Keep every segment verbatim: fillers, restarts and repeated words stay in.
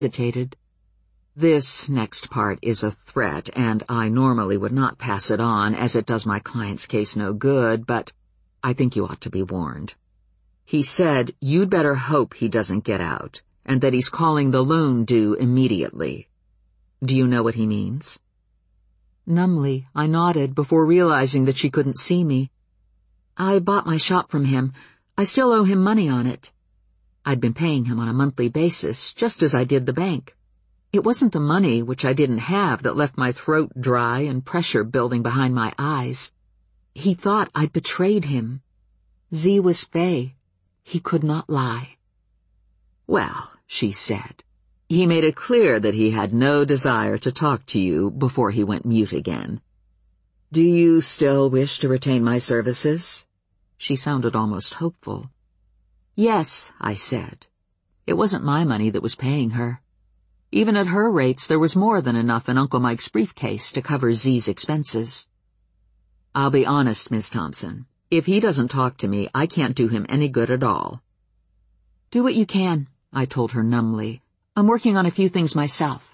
hesitated. This next part is a threat, and I normally would not pass it on, as it does my client's case no good, but I think you ought to be warned. He said you'd better hope he doesn't get out, and that he's calling the loan due immediately. Do you know what he means? Numbly, I nodded before realizing that she couldn't see me. I bought my shop from him. I still owe him money on it. I'd been paying him on a monthly basis, just as I did the bank. It wasn't the money, which I didn't have, that left my throat dry and pressure building behind my eyes. He thought I'd betrayed him. Z was Faye. He could not lie. Well, she said, he made it clear that he had no desire to talk to you before he went mute again. Do you still wish to retain my services? She sounded almost hopeful. Yes, I said. It wasn't my money that was paying her. Even at her rates, there was more than enough in Uncle Mike's briefcase to cover Z's expenses. I'll be honest, Miss Thompson. If he doesn't talk to me, I can't do him any good at all. Do what you can, I told her numbly. I'm working on a few things myself.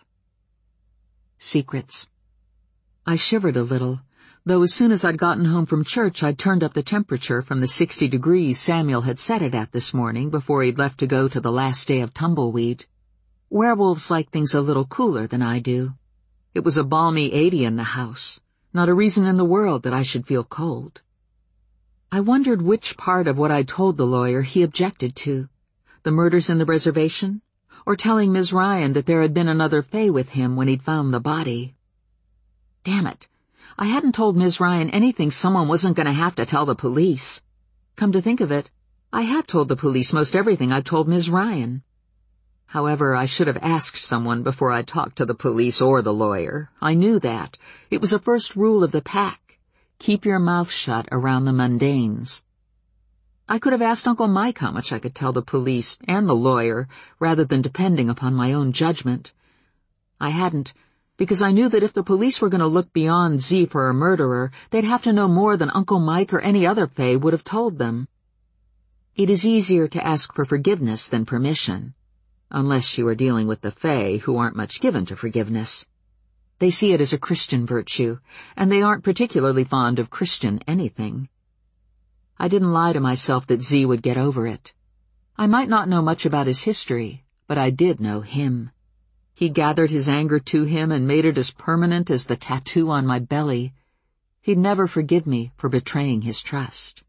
Secrets. I shivered a little, though as soon as I'd gotten home from church, I'd turned up the temperature from the sixty degrees Samuel had set it at this morning before he'd left to go to the last day of tumbleweed. Werewolves like things a little cooler than I do. It was a balmy eighty in the house, not a reason in the world that I should feel cold. I wondered which part of what I'd told the lawyer he objected to, the murders in the reservation, or telling Miz Ryan that there had been another Faye with him when he'd found the body. Damn it, I hadn't told Miz Ryan anything someone wasn't going to have to tell the police. Come to think of it, I had told the police most everything I'd told Miz Ryan. However, I should have asked someone before I talked to the police or the lawyer. I knew that. It was a first rule of the pack. Keep your mouth shut around the mundanes. I could have asked Uncle Mike how much I could tell the police and the lawyer, rather than depending upon my own judgment. I hadn't, because I knew that if the police were going to look beyond Z for a murderer, they'd have to know more than Uncle Mike or any other Faye would have told them. It is easier to ask for forgiveness than permission. Unless you are dealing with the Fae, who aren't much given to forgiveness. They see it as a Christian virtue, and they aren't particularly fond of Christian anything. I didn't lie to myself that Z would get over it. I might not know much about his history, but I did know him. He gathered his anger to him and made it as permanent as the tattoo on my belly. He'd never forgive me for betraying his trust.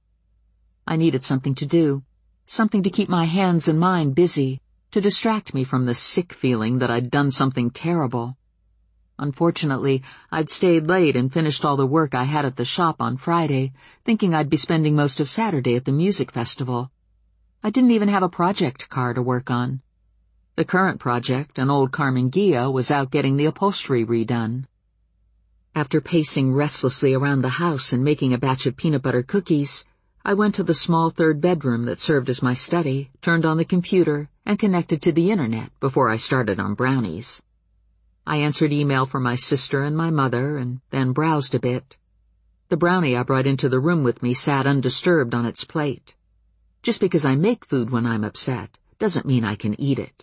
I needed something to do, something to keep my hands and mind busy, to distract me from the sick feeling that I'd done something terrible. Unfortunately, I'd stayed late and finished all the work I had at the shop on Friday, thinking I'd be spending most of Saturday at the music festival. I didn't even have a project car to work on. The current project, an old Carmen Ghia, was out getting the upholstery redone. After pacing restlessly around the house and making a batch of peanut butter cookies, I went to the small third bedroom that served as my study, turned on the computer, and connected to the internet before I started on brownies. I answered email from my sister and my mother, and then browsed a bit. The brownie I brought into the room with me sat undisturbed on its plate. Just because I make food when I'm upset doesn't mean I can eat it.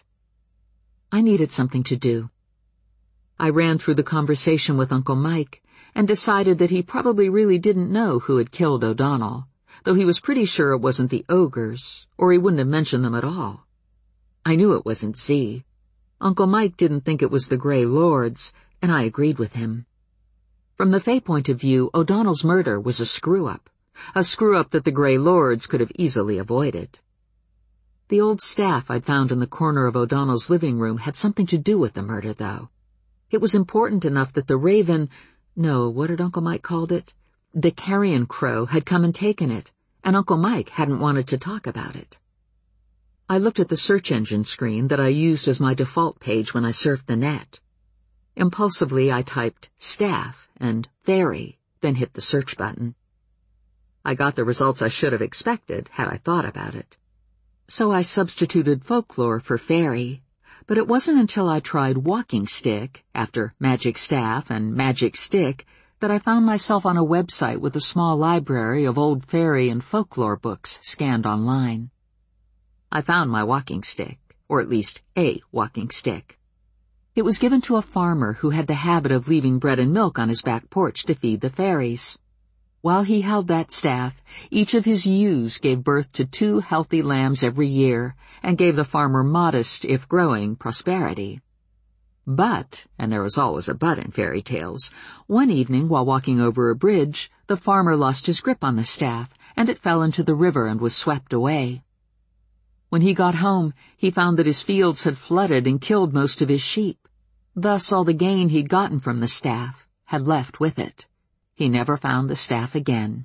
I needed something to do. I ran through the conversation with Uncle Mike and decided that he probably really didn't know who had killed O'Donnell, though he was pretty sure it wasn't the ogres, or he wouldn't have mentioned them at all. I knew it wasn't Z. Uncle Mike didn't think it was the Grey Lords, and I agreed with him. From the Fae point of view, O'Donnell's murder was a screw-up, a screw-up that the Grey Lords could have easily avoided. The old staff I'd found in the corner of O'Donnell's living room had something to do with the murder, though. It was important enough that the Raven, no, what had Uncle Mike called it? The carrion crow had come and taken it, and Uncle Mike hadn't wanted to talk about it. I looked at the search engine screen that I used as my default page when I surfed the net. Impulsively, I typed staff and fairy, then hit the search button. I got the results I should have expected had I thought about it. So I substituted folklore for fairy, but it wasn't until I tried walking stick, after magic staff and magic stick, that I found myself on a website with a small library of old fairy and folklore books scanned online. I found my walking stick, or at least a walking stick. It was given to a farmer who had the habit of leaving bread and milk on his back porch to feed the fairies. While he held that staff, each of his ewes gave birth to two healthy lambs every year and gave the farmer modest, if growing, prosperity. But, and there was always a but in fairy tales, one evening while walking over a bridge, the farmer lost his grip on the staff, and it fell into the river and was swept away. When he got home, he found that his fields had flooded and killed most of his sheep. Thus all the gain he'd gotten from the staff had left with it. He never found the staff again.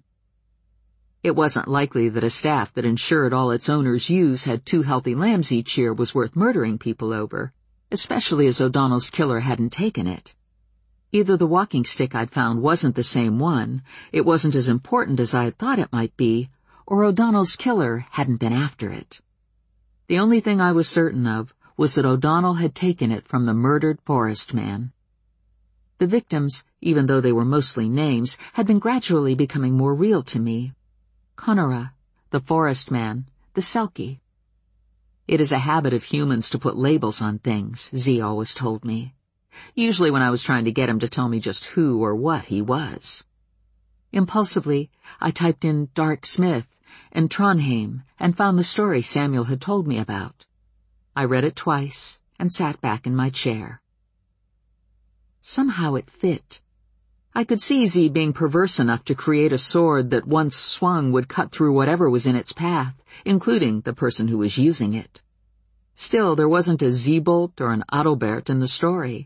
It wasn't likely that a staff that ensured all its owner's ewes had two healthy lambs each year was worth murdering people over, especially as O'Donnell's killer hadn't taken it. Either the walking stick I'd found wasn't the same one, it wasn't as important as I had thought it might be, or O'Donnell's killer hadn't been after it. The only thing I was certain of was that O'Donnell had taken it from the murdered forest man. The victims, even though they were mostly names, had been gradually becoming more real to me. Conora, the forest man, the Selkie. It is a habit of humans to put labels on things, Z always told me. Usually when I was trying to get him to tell me just who or what he was. Impulsively, I typed in Dark Smith and Trondheim and found the story Samuel had told me about. I read it twice and sat back in my chair. Somehow it fit. I could see Z being perverse enough to create a sword that once swung would cut through whatever was in its path, including the person who was using it. Still, there wasn't a Z-Bolt or an Adalbert in the story.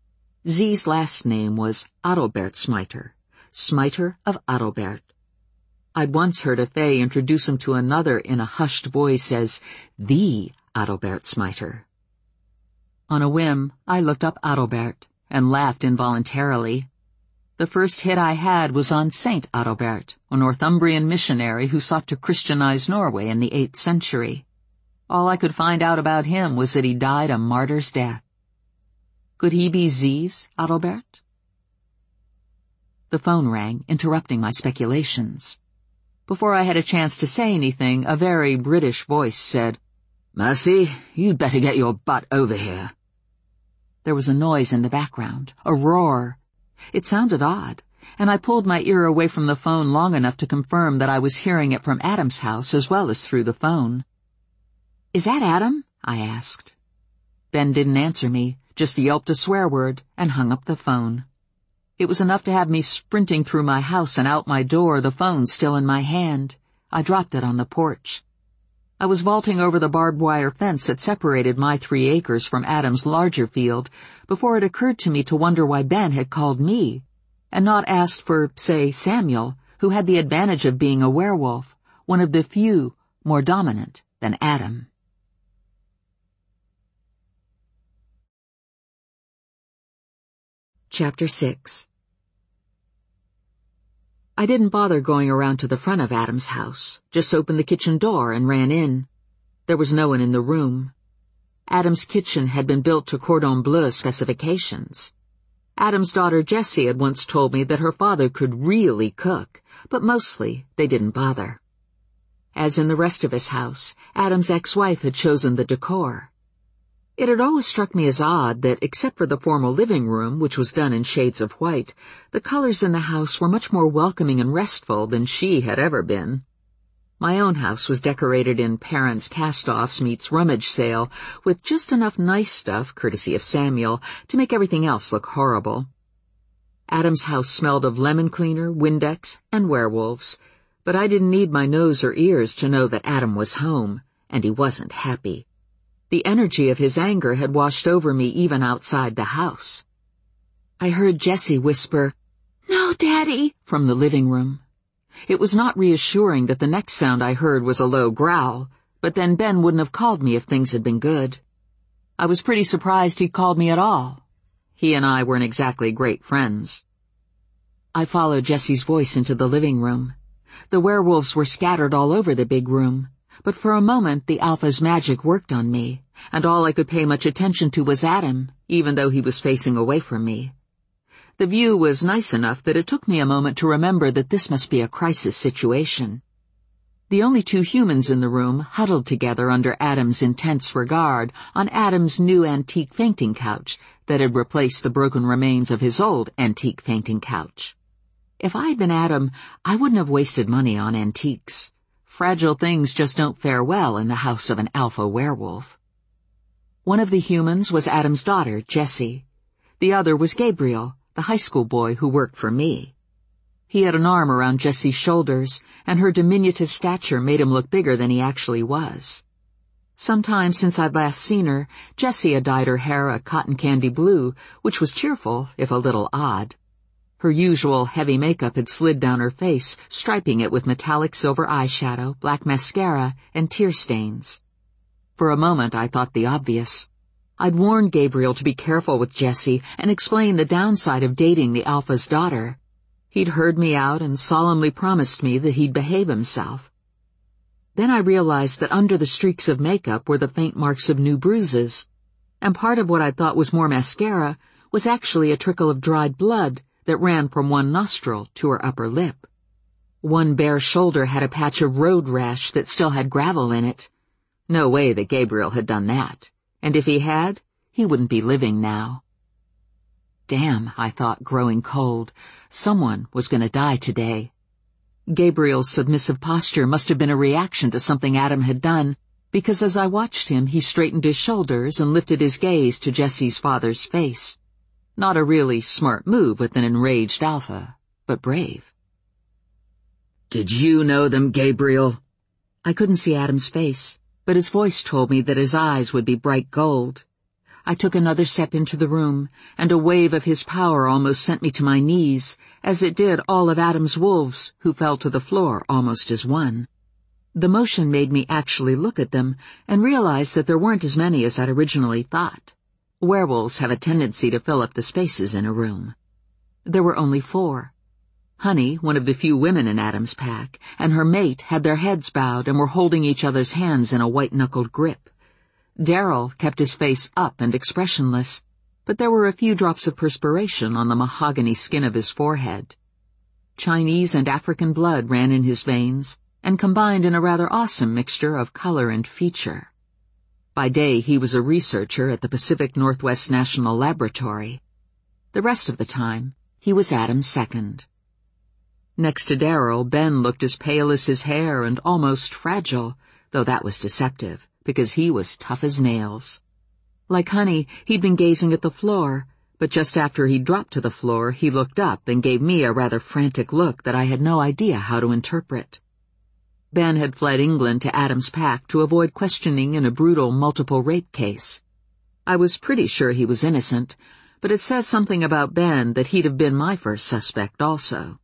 Z's last name was Adalbert Smiter, Smiter of Adalbert. I'd once heard a fae introduce him to another in a hushed voice as the Adalbert Smiter. On a whim, I looked up Adalbert and laughed involuntarily. The first hit I had was on Saint Adalbert, a Northumbrian missionary who sought to Christianize Norway in the eighth century. All I could find out about him was that he died a martyr's death. Could he be Z's Adalbert? The phone rang, interrupting my speculations. Before I had a chance to say anything, a very British voice said, "Mercy, you'd better get your butt over here." There was a noise in the background, a roar. It sounded odd, and I pulled my ear away from the phone long enough to confirm that I was hearing it from Adam's house as well as through the phone. "Is that Adam?" I asked. Ben didn't answer me, just yelped a swear word and hung up the phone. It was enough to have me sprinting through my house and out my door, the phone still in my hand. I dropped it on the porch. I was vaulting over the barbed wire fence that separated my three acres from Adam's larger field before it occurred to me to wonder why Ben had called me and not asked for, say, Samuel, who had the advantage of being a werewolf, one of the few more dominant than Adam. Chapter six. I didn't bother going around to the front of Adam's house, just opened the kitchen door and ran in. There was no one in the room. Adam's kitchen had been built to Cordon Bleu specifications. Adam's daughter Jessie had once told me that her father could really cook, but mostly they didn't bother. As in the rest of his house, Adam's ex-wife had chosen the decor. It had always struck me as odd that, except for the formal living room, which was done in shades of white, the colors in the house were much more welcoming and restful than she had ever been. My own house was decorated in parents' cast-offs meets rummage sale, with just enough nice stuff, courtesy of Samuel, to make everything else look horrible. Adam's house smelled of lemon cleaner, Windex, and werewolves, but I didn't need my nose or ears to know that Adam was home, and he wasn't happy. The energy of his anger had washed over me even outside the house. I heard Jessie whisper, "No, Daddy," from the living room. It was not reassuring that the next sound I heard was a low growl, but then Ben wouldn't have called me if things had been good. I was pretty surprised he'd called me at all. He and I weren't exactly great friends. I followed Jessie's voice into the living room. The werewolves were scattered all over the big room, but for a moment the Alpha's magic worked on me, and all I could pay much attention to was Adam, even though he was facing away from me. The view was nice enough that it took me a moment to remember that this must be a crisis situation. The only two humans in the room huddled together under Adam's intense regard on Adam's new antique fainting couch that had replaced the broken remains of his old antique fainting couch. If I had been Adam, I wouldn't have wasted money on antiques. Fragile things just don't fare well in the house of an alpha werewolf. One of the humans was Adam's daughter, Jessie. The other was Gabriel, the high school boy who worked for me. He had an arm around Jessie's shoulders, and her diminutive stature made him look bigger than he actually was. Sometime since I'd last seen her, Jessie had dyed her hair a cotton candy blue, which was cheerful, if a little odd. Her usual heavy makeup had slid down her face, striping it with metallic silver eyeshadow, black mascara, and tear stains. For a moment I thought the obvious. I'd warned Gabriel to be careful with Jessie and explain the downside of dating the alpha's daughter. He'd heard me out and solemnly promised me that he'd behave himself. Then I realized that under the streaks of makeup were the faint marks of new bruises, and part of what I thought was more mascara was actually a trickle of dried blood that ran from one nostril to her upper lip. One bare shoulder had a patch of road rash that still had gravel in it. No way that Gabriel had done that, and if he had, he wouldn't be living now. Damn, I thought, growing cold. Someone was going to die today. Gabriel's submissive posture must have been a reaction to something Adam had done, because as I watched him, he straightened his shoulders and lifted his gaze to Jessie's father's face. Not a really smart move with an enraged alpha, but brave. "Did you know them, Gabriel?" I couldn't see Adam's face, but his voice told me that his eyes would be bright gold. I took another step into the room, and a wave of his power almost sent me to my knees, as it did all of Adam's wolves, who fell to the floor almost as one. The motion made me actually look at them and realize that there weren't as many as I'd originally thought. Werewolves have a tendency to fill up the spaces in a room. There were only four. Honey, one of the few women in Adam's pack, and her mate had their heads bowed and were holding each other's hands in a white-knuckled grip. Daryl kept his face up and expressionless, but there were a few drops of perspiration on the mahogany skin of his forehead. Chinese and African blood ran in his veins and combined in a rather awesome mixture of color and feature. By day he was a researcher at the Pacific Northwest National Laboratory. The rest of the time, he was Adam's second. Next to Daryl, Ben looked as pale as his hair and almost fragile, though that was deceptive, because he was tough as nails. Like Honey, he'd been gazing at the floor, but just after he dropped to the floor, he looked up and gave me a rather frantic look that I had no idea how to interpret. Ben had fled England to Adam's pack to avoid questioning in a brutal multiple rape case. I was pretty sure he was innocent, but it says something about Ben that he'd have been my first suspect also.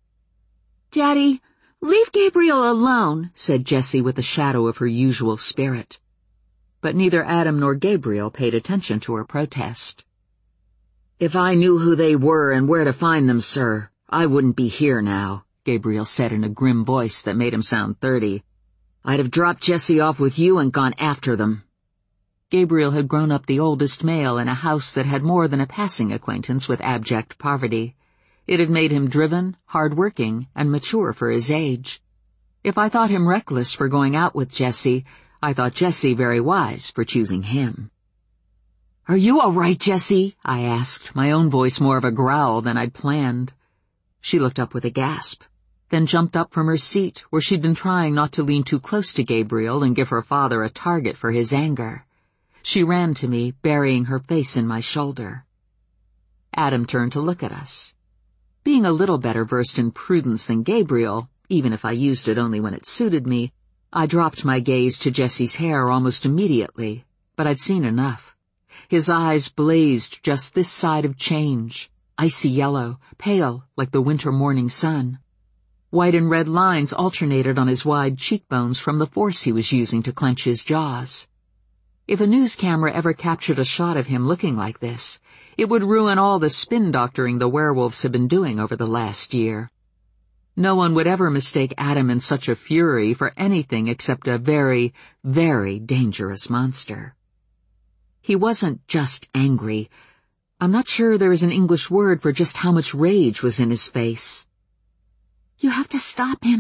"Daddy, leave Gabriel alone," said Jessie with a shadow of her usual spirit. But neither Adam nor Gabriel paid attention to her protest. "If I knew who they were and where to find them, sir, I wouldn't be here now," Gabriel said in a grim voice that made him sound thirty. "I'd have dropped Jessie off with you and gone after them." Gabriel had grown up the oldest male in a house that had more than a passing acquaintance with abject poverty. It had made him driven, hard-working, and mature for his age. If I thought him reckless for going out with Jessie, I thought Jessie very wise for choosing him. "Are you all right, Jessie?" I asked, my own voice more of a growl than I'd planned. She looked up with a gasp, then jumped up from her seat, where she'd been trying not to lean too close to Gabriel and give her father a target for his anger. She ran to me, burying her face in my shoulder. Adam turned to look at us. Being a little better versed in prudence than Gabriel, even if I used it only when it suited me, I dropped my gaze to Jessie's hair almost immediately, but I'd seen enough. His eyes blazed just this side of change, icy yellow, pale like the winter morning sun. White and red lines alternated on his wide cheekbones from the force he was using to clench his jaws. If a news camera ever captured a shot of him looking like this, it would ruin all the spin doctoring the werewolves had been doing over the last year. No one would ever mistake Adam in such a fury for anything except a very, very dangerous monster. He wasn't just angry. I'm not sure there is an English word for just how much rage was in his face. "You have to stop him,"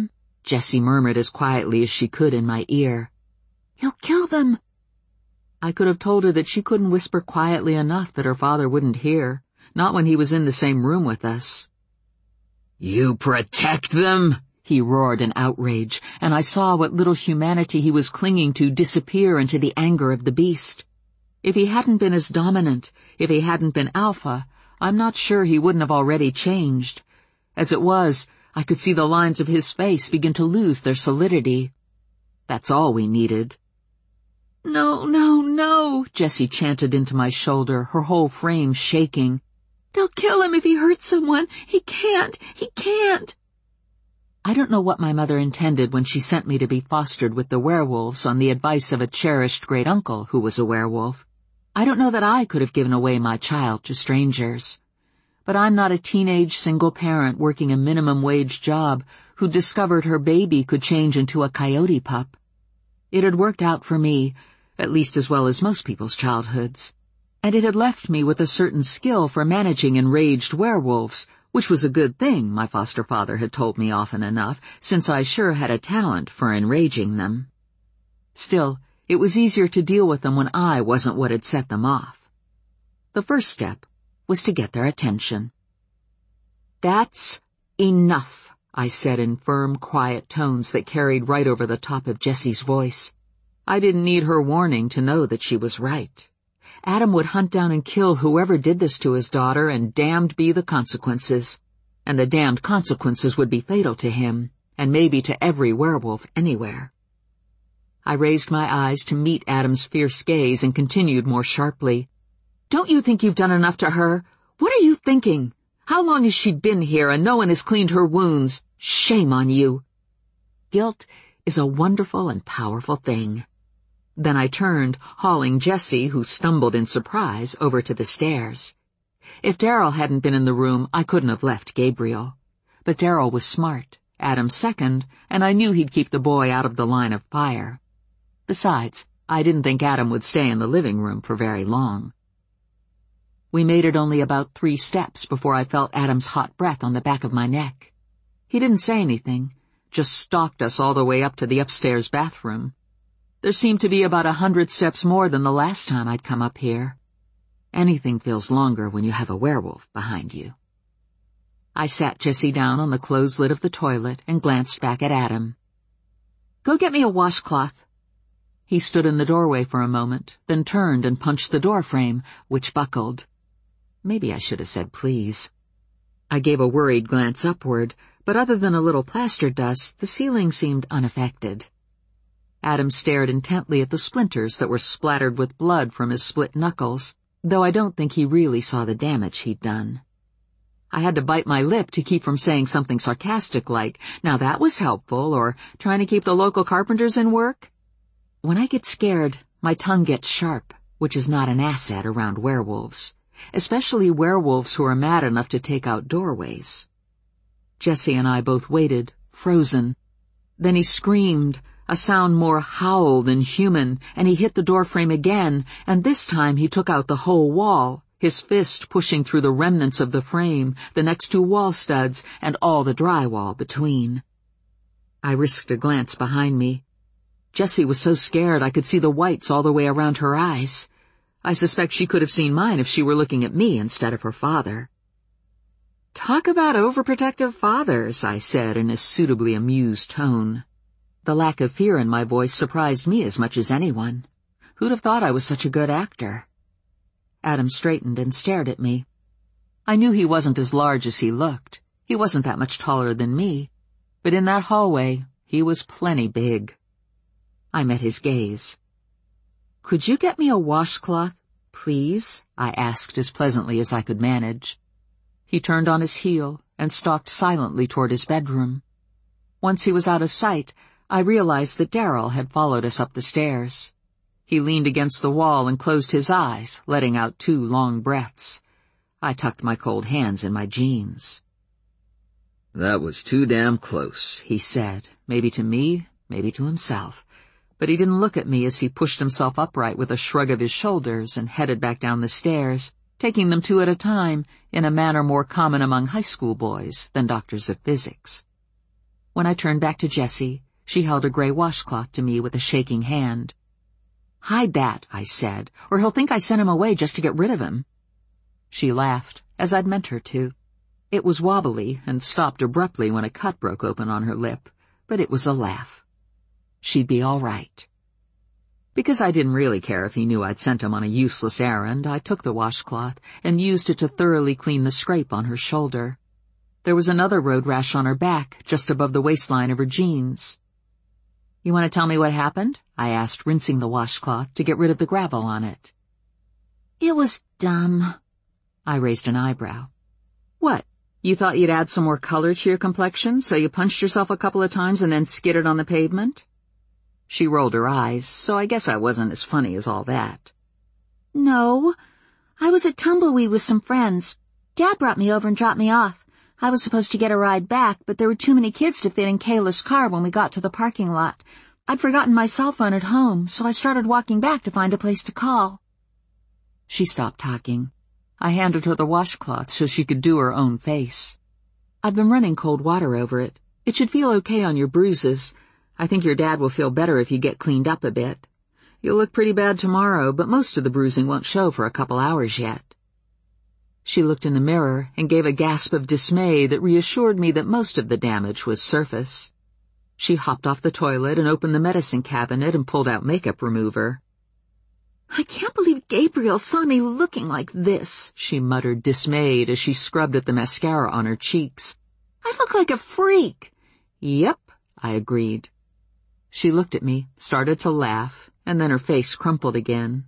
Jessie murmured as quietly as she could in my ear. "He'll kill them." I could have told her that she couldn't whisper quietly enough that her father wouldn't hear, not when he was in the same room with us. "You protect them?" he roared in outrage, and I saw what little humanity he was clinging to disappear into the anger of the beast. If he hadn't been as dominant, if he hadn't been alpha, I'm not sure he wouldn't have already changed. As it was, I could see the lines of his face begin to lose their solidity. That's all we needed. "No, no, no," Jessie chanted into my shoulder, her whole frame shaking. "They'll kill him if he hurts someone. He can't, he can't." I don't know what my mother intended when she sent me to be fostered with the werewolves on the advice of a cherished great-uncle who was a werewolf. I don't know that I could have given away my child to strangers. But I'm not a teenage single parent working a minimum wage job who discovered her baby could change into a coyote pup. It had worked out for me, at least as well as most people's childhoods, and it had left me with a certain skill for managing enraged werewolves, which was a good thing, my foster father had told me often enough, since I sure had a talent for enraging them. Still, it was easier to deal with them when I wasn't what had set them off. The first step was to get their attention. "That's enough," I said in firm, quiet tones that carried right over the top of Jessie's voice. I didn't need her warning to know that she was right. Adam would hunt down and kill whoever did this to his daughter, and damned be the consequences. And the damned consequences would be fatal to him, and maybe to every werewolf anywhere. I raised my eyes to meet Adam's fierce gaze and continued more sharply. "Don't you think you've done enough to her? What are you thinking? How long has she been here and no one has cleaned her wounds? Shame on you." Guilt is a wonderful and powerful thing. Then I turned, hauling Jessie, who stumbled in surprise, over to the stairs. If Darryl hadn't been in the room, I couldn't have left Gabriel. But Darryl was smart, Adam second, and I knew he'd keep the boy out of the line of fire. Besides, I didn't think Adam would stay in the living room for very long. We made it only about three steps before I felt Adam's hot breath on the back of my neck. He didn't say anything, just stalked us all the way up to the upstairs bathroom. There seemed to be about a hundred steps more than the last time I'd come up here. Anything feels longer when you have a werewolf behind you. I sat Jessie down on the closed lid of the toilet and glanced back at Adam. "Go get me a washcloth." He stood in the doorway for a moment, then turned and punched the door frame, which buckled. Maybe I should have said please. I gave a worried glance upward, but other than a little plaster dust, the ceiling seemed unaffected. Adam stared intently at the splinters that were splattered with blood from his split knuckles, though I don't think he really saw the damage he'd done. I had to bite my lip to keep from saying something sarcastic like, "Now that was helpful," or "Trying to keep the local carpenters in work?" When I get scared, my tongue gets sharp, which is not an asset around werewolves, especially werewolves who are mad enough to take out doorways. Jessie and I both waited, frozen. Then he screamed, a sound more howl than human, and he hit the doorframe again, and this time he took out the whole wall, his fist pushing through the remnants of the frame, the next two wall studs, and all the drywall between. I risked a glance behind me. Jessie was so scared I could see the whites all the way around her eyes. I suspect she could have seen mine if she were looking at me instead of her father. "Talk about overprotective fathers," I said in a suitably amused tone. The lack of fear in my voice surprised me as much as anyone. Who'd have thought I was such a good actor? Adam straightened and stared at me. I knew he wasn't as large as he looked. He wasn't that much taller than me. But in that hallway, he was plenty big. I met his gaze. "Could you get me a washcloth, please?" I asked as pleasantly as I could manage. He turned on his heel and stalked silently toward his bedroom. Once he was out of sight, I realized that Darryl had followed us up the stairs. He leaned against the wall and closed his eyes, letting out two long breaths. I tucked my cold hands in my jeans. "That was too damn close," he said, maybe to me, maybe to himself. But he didn't look at me as he pushed himself upright with a shrug of his shoulders and headed back down the stairs, taking them two at a time in a manner more common among high school boys than doctors of physics. When I turned back to Jessie, she held a gray washcloth to me with a shaking hand. "Hide that," I said, "or he'll think I sent him away just to get rid of him." She laughed, as I'd meant her to. It was wobbly and stopped abruptly when a cut broke open on her lip, but it was a laugh. She'd be all right. Because I didn't really care if he knew I'd sent him on a useless errand, I took the washcloth and used it to thoroughly clean the scrape on her shoulder. There was another road rash on her back, just above the waistline of her jeans. "You want to tell me what happened?" I asked, rinsing the washcloth to get rid of the gravel on it. "It was dumb." I raised an eyebrow. "What? You thought you'd add some more color to your complexion, so you punched yourself a couple of times and then skidded on the pavement?" She rolled her eyes, so I guess I wasn't as funny as all that. "No. I was at Tumbleweed with some friends. Dad brought me over and dropped me off. I was supposed to get a ride back, but there were too many kids to fit in Kayla's car when we got to the parking lot. I'd forgotten my cell phone at home, so I started walking back to find a place to call." She stopped talking. I handed her the washcloth so she could do her own face. "I've been running cold water over it. It should feel okay on your bruises. I think your dad will feel better if you get cleaned up a bit. You'll look pretty bad tomorrow, but most of the bruising won't show for a couple hours yet." She looked in the mirror and gave a gasp of dismay that reassured me that most of the damage was surface. She hopped off the toilet and opened the medicine cabinet and pulled out makeup remover. "I can't believe Gabriel saw me looking like this," she muttered, dismayed, as she scrubbed at the mascara on her cheeks. "I look like a freak." "Yep," I agreed. She looked at me, started to laugh, and then her face crumpled again.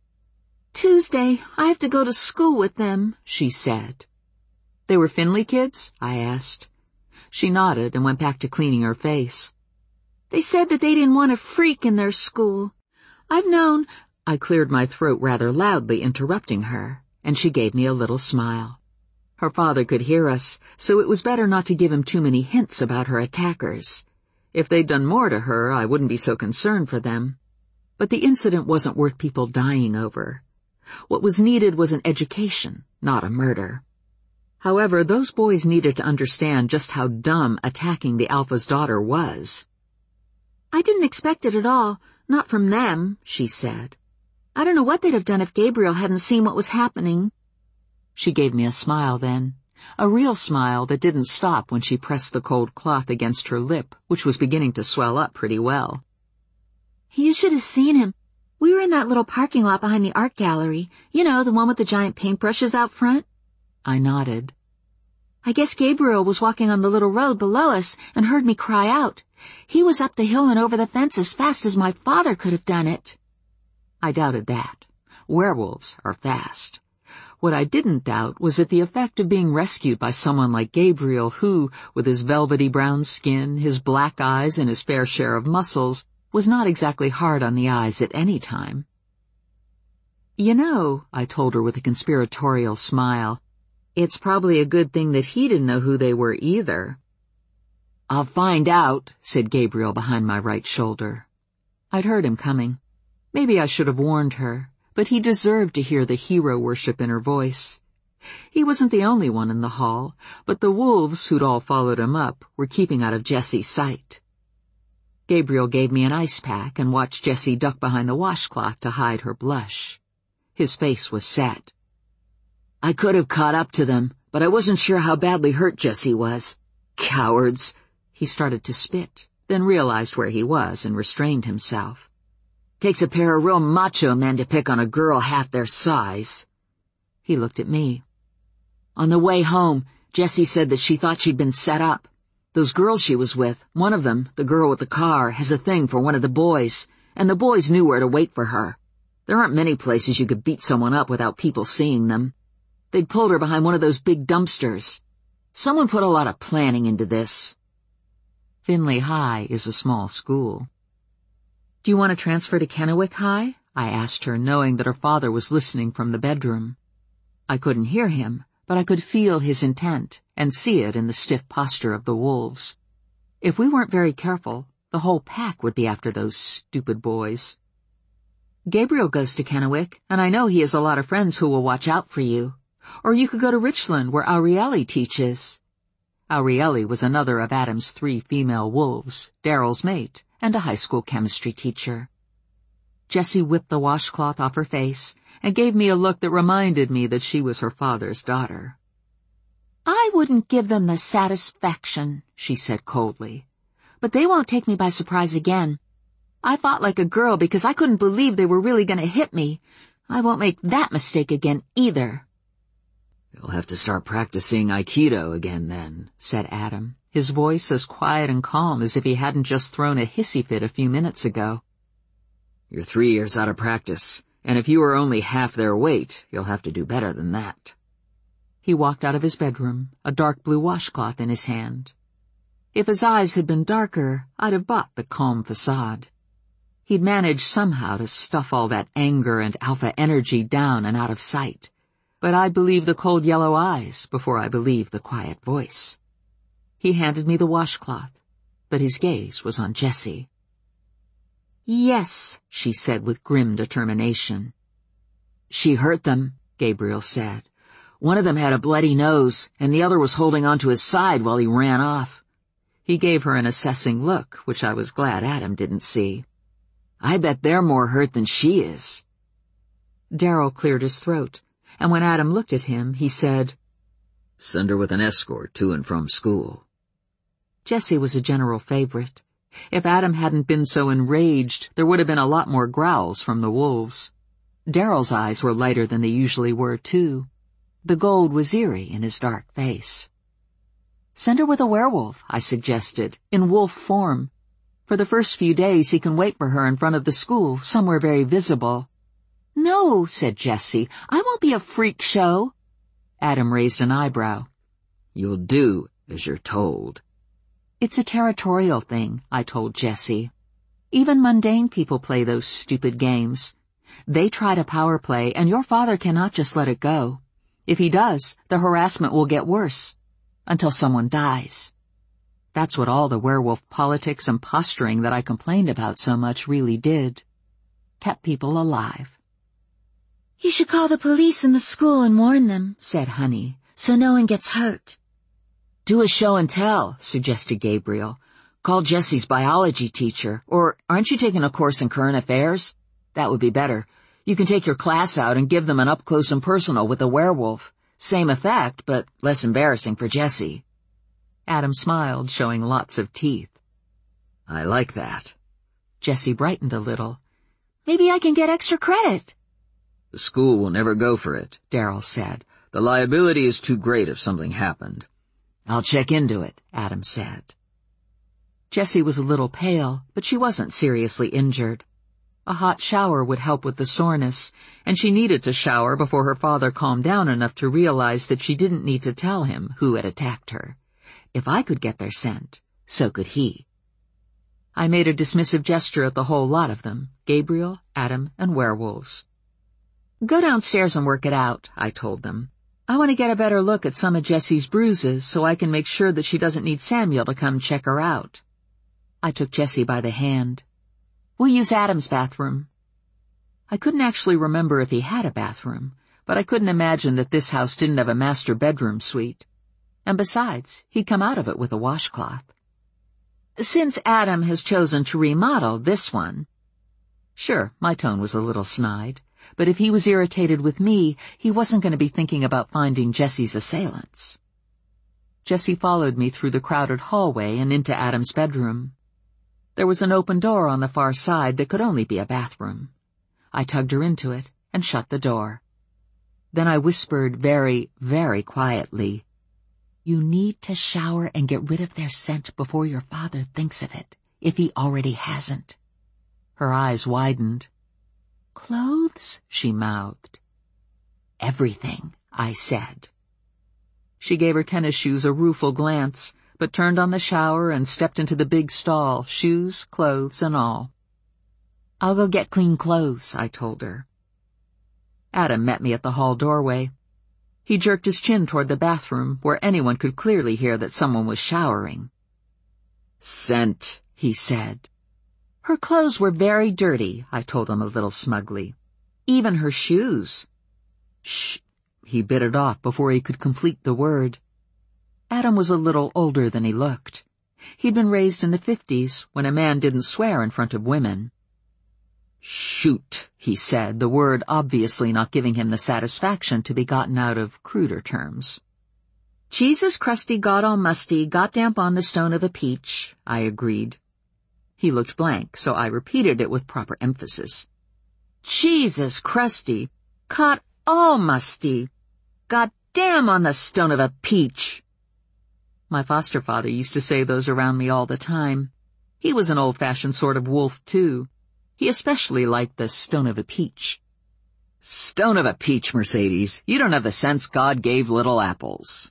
"Tuesday, I have to go to school with them," she said. "They were Finley kids?" I asked. She nodded and went back to cleaning her face. "They said that they didn't want a freak in their school. I've known—" I cleared my throat rather loudly, interrupting her, and she gave me a little smile. Her father could hear us, so it was better not to give him too many hints about her attackers. If they'd done more to her, I wouldn't be so concerned for them. But the incident wasn't worth people dying over. What was needed was an education, not a murder. However, those boys needed to understand just how dumb attacking the Alpha's daughter was. "I didn't expect it at all, not from them," she said. "I don't know what they'd have done if Gabriel hadn't seen what was happening." She gave me a smile then, a real smile that didn't stop when she pressed the cold cloth against her lip, which was beginning to swell up pretty well. "You should have seen him. We were in that little parking lot behind the art gallery. You know, the one with the giant paintbrushes out front?" I nodded. "I guess Gabriel was walking on the little road below us and heard me cry out. He was up the hill and over the fence as fast as my father could have done it." I doubted that. Werewolves are fast. What I didn't doubt was that the effect of being rescued by someone like Gabriel who, with his velvety brown skin, his black eyes, and his fair share of muscles, was not exactly hard on the eyes at any time. "You know," I told her with a conspiratorial smile, "it's probably a good thing that he didn't know who they were either." "I'll find out," said Gabriel behind my right shoulder. I'd heard him coming. Maybe I should have warned her, but he deserved to hear the hero worship in her voice. He wasn't the only one in the hall, but the wolves who'd all followed him up were keeping out of Jessie's sight. Gabriel gave me an ice pack and watched Jessie duck behind the washcloth to hide her blush. His face was set. "I could have caught up to them, but I wasn't sure how badly hurt Jessie was. Cowards." He started to spit, then realized where he was and restrained himself. "Takes a pair of real macho men to pick on a girl half their size." He looked at me. "On the way home, Jessie said that she thought she'd been set up. Those girls she was with, one of them, the girl with the car, has a thing for one of the boys, and the boys knew where to wait for her. There aren't many places you could beat someone up without people seeing them. They'd pulled her behind one of those big dumpsters. Someone put a lot of planning into this." Finley High is a small school. "Do you want to transfer to Kennewick High?" I asked her, knowing that her father was listening from the bedroom. I couldn't hear him, but I could feel his intent and see it in the stiff posture of the wolves. If we weren't very careful, the whole pack would be after those stupid boys. "Gabriel goes to Kennewick, and I know he has a lot of friends who will watch out for you. Or you could go to Richland, where Aurieli teaches." Aurieli was another of Adam's three female wolves, Daryl's mate, and a high school chemistry teacher. Jessie whipped the washcloth off her face and gave me a look that reminded me that she was her father's daughter. I wouldn't give them the satisfaction, she said coldly. But they won't take me by surprise again. I fought like a girl because I couldn't believe they were really going to hit me. I won't make that mistake again either. You'll have to start practicing Aikido again then, said Adam, his voice as quiet and calm as if he hadn't just thrown a hissy fit a few minutes ago. You're three years out of practice, and if you are only half their weight, you'll have to do better than that. He walked out of his bedroom, a dark blue washcloth in his hand. If his eyes had been darker, I'd have bought the calm facade. He'd managed somehow to stuff all that anger and alpha energy down and out of sight, but I'd believe the cold yellow eyes before I believed the quiet voice. He handed me the washcloth, but his gaze was on Jessie. Yes, she said with grim determination. She hurt them, Gabriel said. One of them had a bloody nose, and the other was holding onto his side while he ran off. He gave her an assessing look, which I was glad Adam didn't see. I bet they're more hurt than she is. Daryl cleared his throat, and when Adam looked at him, he said, Send her with an escort to and from school. Jessie was a general favorite. If Adam hadn't been so enraged, there would have been a lot more growls from the wolves. Daryl's eyes were lighter than they usually were, too. The gold was eerie in his dark face. Send her with a werewolf, I suggested, in wolf form. For the first few days he can wait for her in front of the school, somewhere very visible. No, said Jessie, I won't be a freak show. Adam raised an eyebrow. You'll do as you're told. It's a territorial thing, I told Jessie. Even mundane people play those stupid games. They try to power play, and your father cannot just let it go. If he does, the harassment will get worse, until someone dies. That's what all the werewolf politics and posturing that I complained about so much really did. Kept people alive. You should call the police in the school and warn them, said Honey, so no one gets hurt. Do a show and tell, suggested Gabriel. Call Jessie's biology teacher, or aren't you taking a course in current affairs? That would be better. You can take your class out and give them an up-close and personal with a werewolf. Same effect, but less embarrassing for Jessie. Adam smiled, showing lots of teeth. I like that. Jessie brightened a little. Maybe I can get extra credit. The school will never go for it, Daryl said. The liability is too great if something happened. I'll check into it, Adam said. Jessie was a little pale, but she wasn't seriously injured. A hot shower would help with the soreness, and she needed to shower before her father calmed down enough to realize that she didn't need to tell him who had attacked her. If I could get their scent, so could he. I made a dismissive gesture at the whole lot of them, Gabriel, Adam, and werewolves. Go downstairs and work it out, I told them. I want to get a better look at some of Jessie's bruises so I can make sure that she doesn't need Samuel to come check her out. I took Jessie by the hand. We'll use Adam's bathroom. I couldn't actually remember if he had a bathroom, but I couldn't imagine that this house didn't have a master bedroom suite. And besides, he'd come out of it with a washcloth. Since Adam has chosen to remodel this one. Sure, my tone was a little snide, but if he was irritated with me, he wasn't going to be thinking about finding Jessie's assailants. Jessie followed me through the crowded hallway and into Adam's bedroom. There was an open door on the far side that could only be a bathroom. I tugged her into it and shut the door. Then I whispered very, very quietly, You need to shower and get rid of their scent before your father thinks of it, if he already hasn't. Her eyes widened. Clothes? She mouthed. Everything, I said. She gave her tennis shoes a rueful glance, but turned on the shower and stepped into the big stall, shoes, clothes, and all. I'll go get clean clothes, I told her. Adam met me at the hall doorway. He jerked his chin toward the bathroom, where anyone could clearly hear that someone was showering. Scent, he said. Her clothes were very dirty, I told him a little smugly. Even her shoes. Shh, he bit it off before he could complete the word. Adam was a little older than he looked. He'd been raised in the fifties, when a man didn't swear in front of women. "Shoot," he said, the word obviously not giving him the satisfaction to be gotten out of cruder terms. "Jesus crusty, God almusty, got damp on the stone of a peach," I agreed. He looked blank, so I repeated it with proper emphasis. "Jesus crusty, caught almusty, got damn on the stone of a peach." My foster father used to say those around me all the time. He was an old-fashioned sort of wolf, too. He especially liked the stone of a peach. "Stone of a peach, Mercedes. You don't have the sense God gave little apples."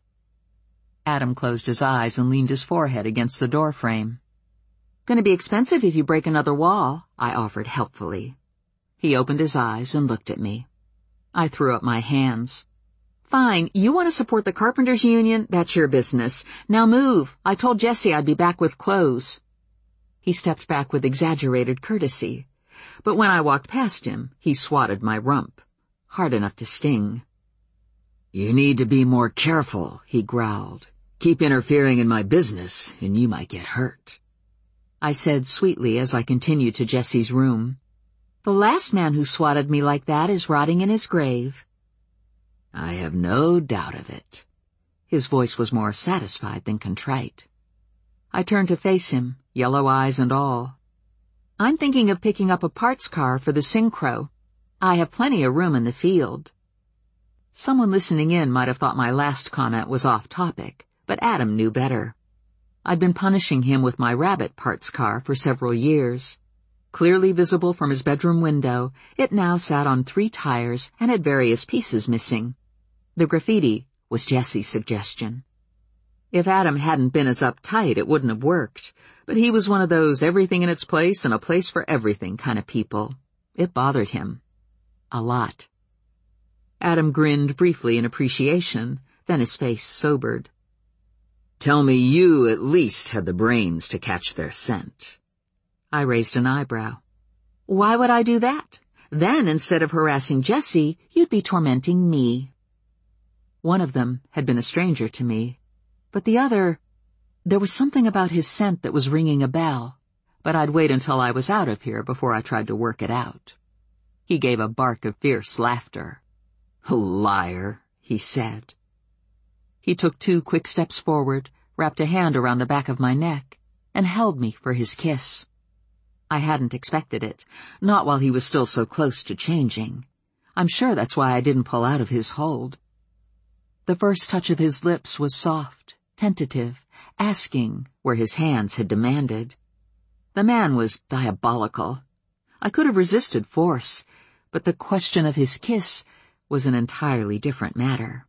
Adam closed his eyes and leaned his forehead against the door frame. "Gonna be expensive if you break another wall," I offered helpfully. He opened his eyes and looked at me. I threw up my hands. "Fine, you want to support the Carpenters Union? That's your business. Now move. I told Jesse I'd be back with clothes." He stepped back with exaggerated courtesy, but when I walked past him, he swatted my rump, hard enough to sting. "You need to be more careful," he growled. "Keep interfering in my business, and you might get hurt." I said sweetly as I continued to Jesse's room. "The last man who swatted me like that is rotting in his grave." "I have no doubt of it." His voice was more satisfied than contrite. I turned to face him, yellow eyes and all. "I'm thinking of picking up a parts car for the Synchro. I have plenty of room in the field." Someone listening in might have thought my last comment was off topic, but Adam knew better. I'd been punishing him with my rabbit parts car for several years. Clearly visible from his bedroom window, it now sat on three tires and had various pieces missing. The graffiti was Jesse's suggestion. If Adam hadn't been as uptight, it wouldn't have worked, but he was one of those everything in its place and a place for everything kind of people. It bothered him. A lot. Adam grinned briefly in appreciation, then his face sobered. "Tell me you at least had the brains to catch their scent." I raised an eyebrow. "Why would I do that? Then, instead of harassing Jesse, you'd be tormenting me." One of them had been a stranger to me, but the other, there was something about his scent that was ringing a bell, but I'd wait until I was out of here before I tried to work it out. He gave a bark of fierce laughter. "Liar," he said. He took two quick steps forward, wrapped a hand around the back of my neck, and held me for his kiss. I hadn't expected it, not while he was still so close to changing. I'm sure that's why I didn't pull out of his hold. The first touch of his lips was soft, tentative, asking where his hands had demanded. The man was diabolical. I could have resisted force, but the question of his kiss was an entirely different matter.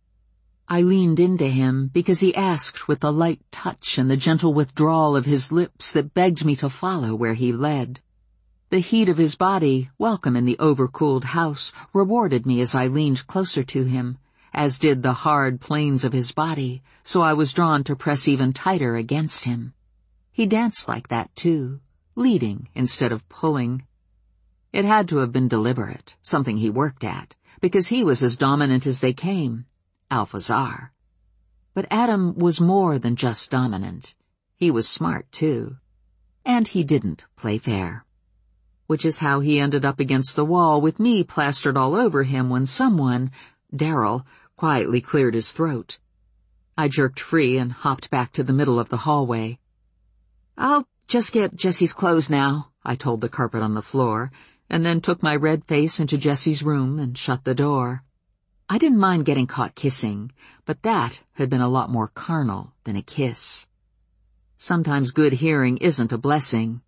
I leaned into him because he asked with the light touch and the gentle withdrawal of his lips that begged me to follow where he led. The heat of his body, welcome in the overcooled house, rewarded me as I leaned closer to him, as did the hard planes of his body, so I was drawn to press even tighter against him. He danced like that, too, leading instead of pulling. It had to have been deliberate, something he worked at, because he was as dominant as they came. Alfazar. But Adam was more than just dominant. He was smart, too. And he didn't play fair. Which is how he ended up against the wall with me plastered all over him when someone, Daryl, quietly cleared his throat. I jerked free and hopped back to the middle of the hallway. "I'll just get Jesse's clothes now," I told the carpet on the floor, and then took my red face into Jesse's room and shut the door. I didn't mind getting caught kissing, but that had been a lot more carnal than a kiss. Sometimes good hearing isn't a blessing.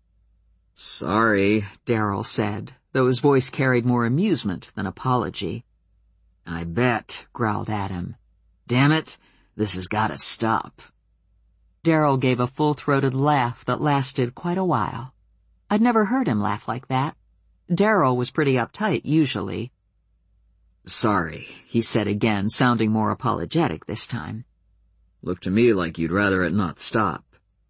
"Sorry," Daryl said, though his voice carried more amusement than apology. "I bet," growled Adam. "Damn it, this has got to stop." Daryl gave a full-throated laugh that lasted quite a while. I'd never heard him laugh like that. Daryl was pretty uptight, usually. "Sorry," he said again, sounding more apologetic this time. "Looked to me like you'd rather it not stop."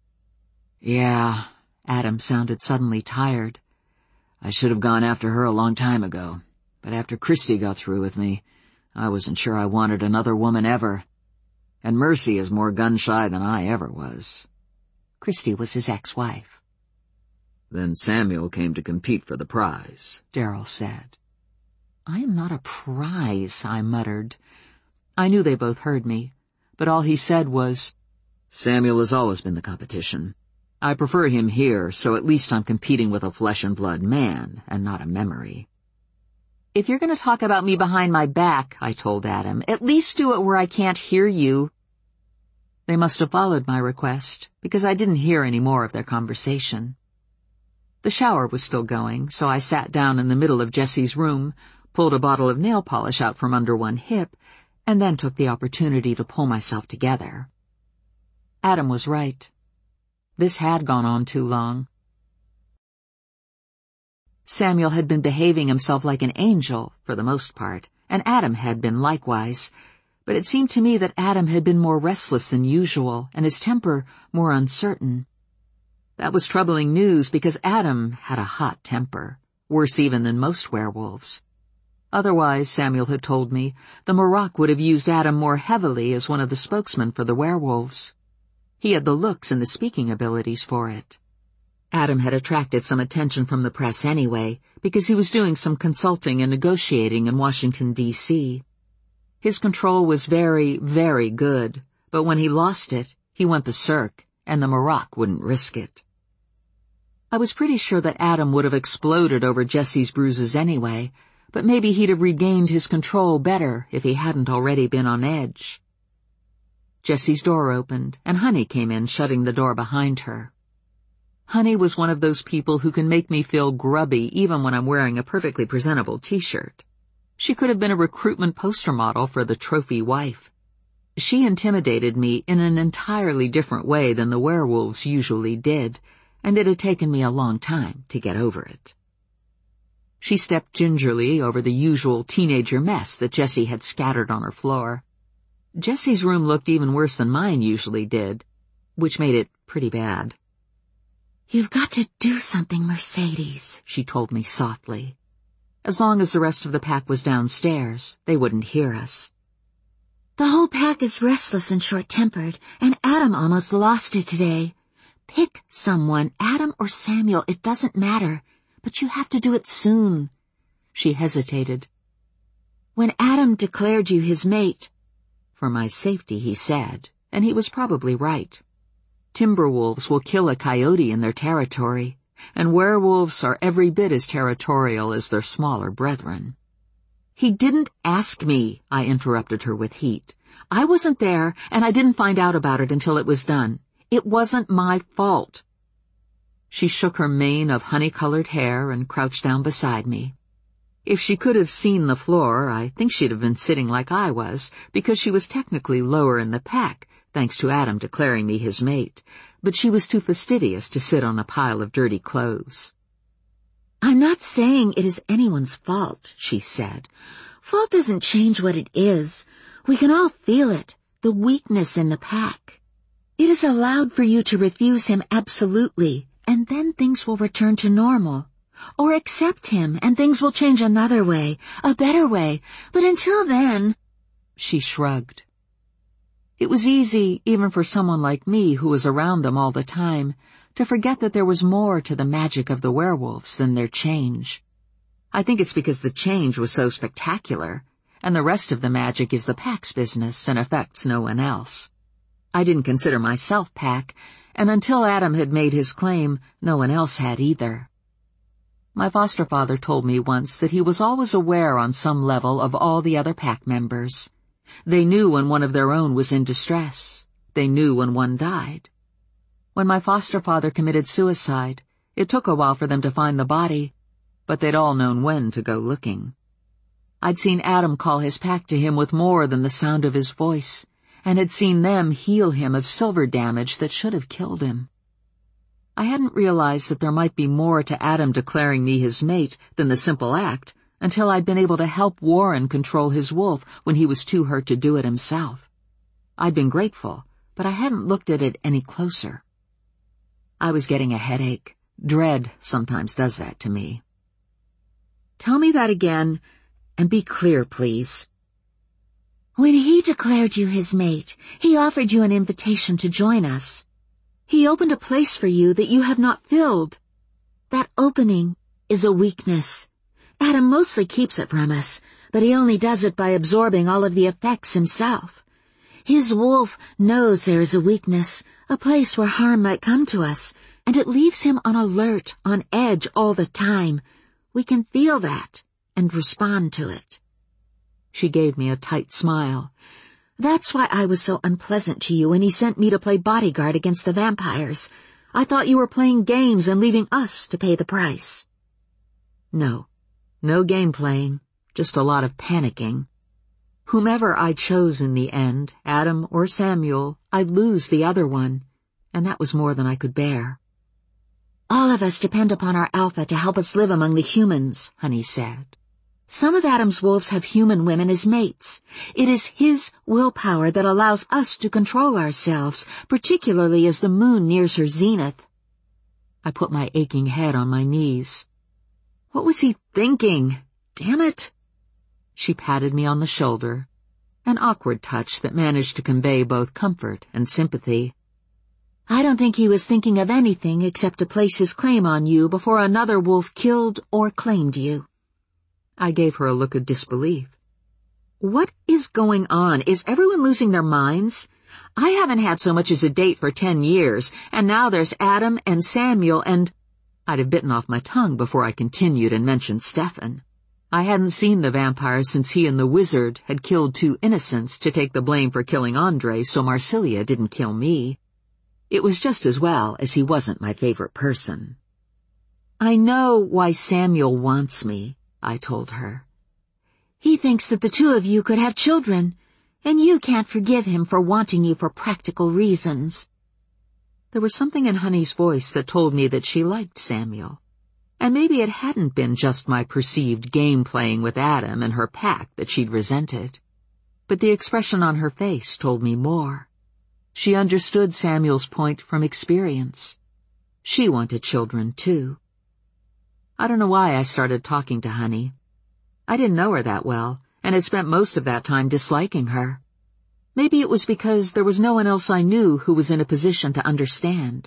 "Yeah," Adam sounded suddenly tired. "I should have gone after her a long time ago, but after Christy got through with me, I wasn't sure I wanted another woman ever." and Mercy is more gun-shy than I ever was." Christy was his ex-wife. "Then Samuel came to compete for the prize," Darrell said. "I am not a prize," I muttered. I knew they both heard me, but all he said was, "Samuel has always been the competition. I prefer him here, so at least I'm competing with a flesh-and-blood man, and not a memory." "If you're going to talk about me behind my back," I told Adam, "at least do it where I can't hear you." They must have followed my request, because I didn't hear any more of their conversation. The shower was still going, so I sat down in the middle of Jessie's room, pulled a bottle of nail polish out from under one hip, and then took the opportunity to pull myself together. Adam was right. This had gone on too long. Samuel had been behaving himself like an angel, for the most part, and Adam had been likewise, but it seemed to me that Adam had been more restless than usual, and his temper more uncertain. That was troubling news because Adam had a hot temper, worse even than most werewolves. Otherwise, Samuel had told me, the Morak would have used Adam more heavily as one of the spokesmen for the werewolves. He had the looks and the speaking abilities for it. Adam had attracted some attention from the press anyway, because he was doing some consulting and negotiating in Washington, D C His control was very, very good, but when he lost it, he went berserk, and the Morak wouldn't risk it. I was pretty sure that Adam would have exploded over Jessie's bruises anyway, but maybe he'd have regained his control better if he hadn't already been on edge. Jessie's door opened, and Honey came in, shutting the door behind her. Honey was one of those people who can make me feel grubby even when I'm wearing a perfectly presentable t-shirt. She could have been a recruitment poster model for the trophy wife. She intimidated me in an entirely different way than the werewolves usually did, and it had taken me a long time to get over it. She stepped gingerly over the usual teenager mess that Jessie had scattered on her floor. Jessie's room looked even worse than mine usually did, which made it pretty bad. "You've got to do something, Mercedes," she told me softly. As long as the rest of the pack was downstairs, they wouldn't hear us. "The whole pack is restless and short-tempered, and Adam almost lost it today. Pick someone, Adam or Samuel, it doesn't matter, but you have to do it soon." She hesitated. "When Adam declared you his mate—" "For my safety," he said, and he was probably right. Timberwolves will kill a coyote in their territory, and werewolves are every bit as territorial as their smaller brethren. "He didn't ask me," I interrupted her with heat. "I wasn't there, and I didn't find out about it until it was done. It wasn't my fault." She shook her mane of honey-colored hair and crouched down beside me. If she could have seen the floor, I think she'd have been sitting like I was, because she was technically lower in the pack, thanks to Adam declaring me his mate, but she was too fastidious to sit on a pile of dirty clothes. "I'm not saying it is anyone's fault," she said. "Fault doesn't change what it is. We can all feel it, the weakness in the pack. It is allowed for you to refuse him absolutely, and then things will return to normal. Or accept him, and things will change another way, a better way, but until then—" She shrugged. It was easy, even for someone like me who was around them all the time, to forget that there was more to the magic of the werewolves than their change. I think it's because the change was so spectacular, and the rest of the magic is the pack's business and affects no one else. I didn't consider myself pack, and until Adam had made his claim, no one else had either. My foster father told me once that he was always aware on some level of all the other pack members. They knew when one of their own was in distress. They knew when one died. When my foster father committed suicide, it took a while for them to find the body, but they'd all known when to go looking. I'd seen Adam call his pack to him with more than the sound of his voice, and had seen them heal him of silver damage that should have killed him. I hadn't realized that there might be more to Adam declaring me his mate than the simple act until I'd been able to help Warren control his wolf when he was too hurt to do it himself. I'd been grateful, but I hadn't looked at it any closer. I was getting a headache. Dread sometimes does that to me. "Tell me that again, and be clear, please." When he declared you his mate, he offered you an invitation to join us. He opened a place for you that you have not filled. That opening is a weakness. Adam mostly keeps it from us, but he only does it by absorbing all of the effects himself. His wolf knows there is a weakness, a place where harm might come to us, and it leaves him on alert, on edge all the time. We can feel that and respond to it. She gave me a tight smile. That's why I was so unpleasant to you when he sent me to play bodyguard against the vampires. I thought you were playing games and leaving us to pay the price. No, no game playing, just a lot of panicking. Whomever I chose in the end, Adam or Samuel, I'd lose the other one, and that was more than I could bear. All of us depend upon our alpha to help us live among the humans, Honey said. Some of Adam's wolves have human women as mates. It is his willpower that allows us to control ourselves, particularly as the moon nears her zenith. I put my aching head on my knees. What was he thinking? Damn it! She patted me on the shoulder, an awkward touch that managed to convey both comfort and sympathy. I don't think he was thinking of anything except to place his claim on you before another wolf killed or claimed you. I gave her a look of disbelief. What is going on? Is everyone losing their minds? I haven't had so much as a date for ten years, and now there's Adam and Samuel and... I'd have bitten off my tongue before I continued and mentioned Stefan. I hadn't seen the vampire since he and the wizard had killed two innocents to take the blame for killing Andre, so Marsilia didn't kill me. It was just as well, as he wasn't my favorite person. I know why Samuel wants me, I told her. He thinks that the two of you could have children, and you can't forgive him for wanting you for practical reasons. There was something in Honey's voice that told me that she liked Samuel. And maybe it hadn't been just my perceived game-playing with Adam and her pack that she'd resented. But the expression on her face told me more. She understood Samuel's point from experience. She wanted children, too. I don't know why I started talking to Honey. I didn't know her that well, and had spent most of that time disliking her. Maybe it was because there was no one else I knew who was in a position to understand.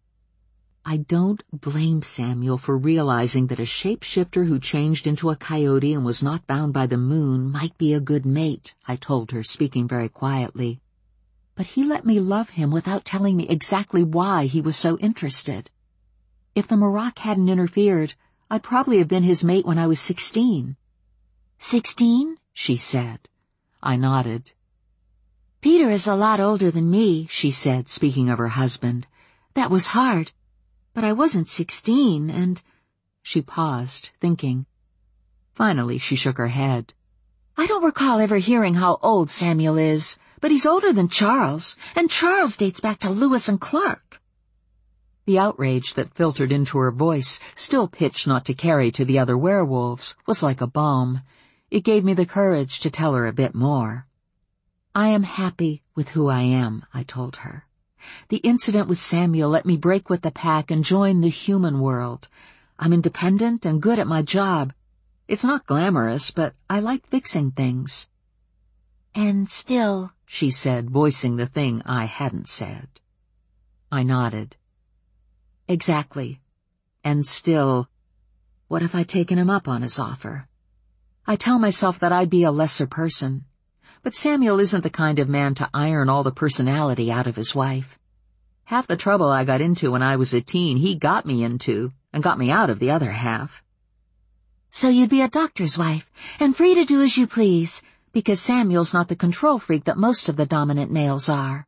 I don't blame Samuel for realizing that a shapeshifter who changed into a coyote and was not bound by the moon might be a good mate, I told her, speaking very quietly. But he let me love him without telling me exactly why he was so interested. If the Marak hadn't interfered, I'd probably have been his mate when I was sixteen. Sixteen? She said. I nodded. Peter is a lot older than me, she said, speaking of her husband. That was hard. But I wasn't sixteen, and... She paused, thinking. Finally, she shook her head. I don't recall ever hearing how old Samuel is, but he's older than Charles, and Charles dates back to Lewis and Clark. The outrage that filtered into her voice, still pitched not to carry to the other werewolves, was like a balm. It gave me the courage to tell her a bit more. I am happy with who I am, I told her. The incident with Samuel let me break with the pack and join the human world. I'm independent and good at my job. It's not glamorous, but I like fixing things. And still, she said, voicing the thing I hadn't said. I nodded. Exactly. And still, what if I'd taken him up on his offer? I tell myself that I'd be a lesser person. But Samuel isn't the kind of man to iron all the personality out of his wife. Half the trouble I got into when I was a teen, he got me into, and got me out of the other half. So you'd be a doctor's wife, and free to do as you please, because Samuel's not the control freak that most of the dominant males are.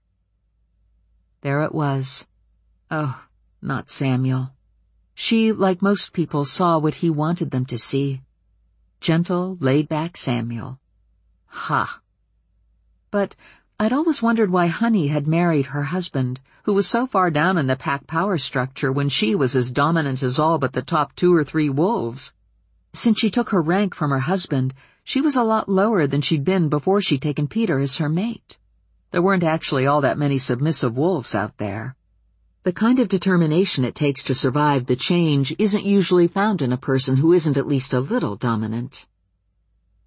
There it was. Oh, not Samuel. She, like most people, saw what he wanted them to see. Gentle, laid-back Samuel. Ha! But I'd always wondered why Honey had married her husband, who was so far down in the pack power structure when she was as dominant as all but the top two or three wolves. Since she took her rank from her husband, she was a lot lower than she'd been before she'd taken Peter as her mate. There weren't actually all that many submissive wolves out there. The kind of determination it takes to survive the change isn't usually found in a person who isn't at least a little dominant.